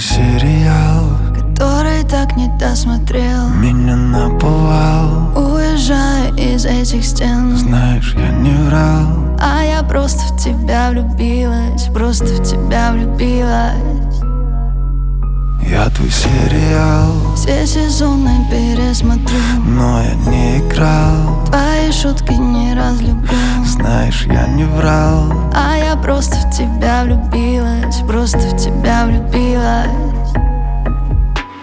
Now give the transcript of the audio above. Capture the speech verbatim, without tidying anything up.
сериал, который так не досмотрел. меня наповал. Уезжая из этих стен, Знаешь, я не врал. а я просто в тебя влюбилась, просто в тебя влюбилась. Я твой сериал, Все сезоны пересмотрю, но я не играл. твои шутки не разлюблю. Знаешь, я не врал. А я просто в тебя влюбилась, просто в тебя влюбилась.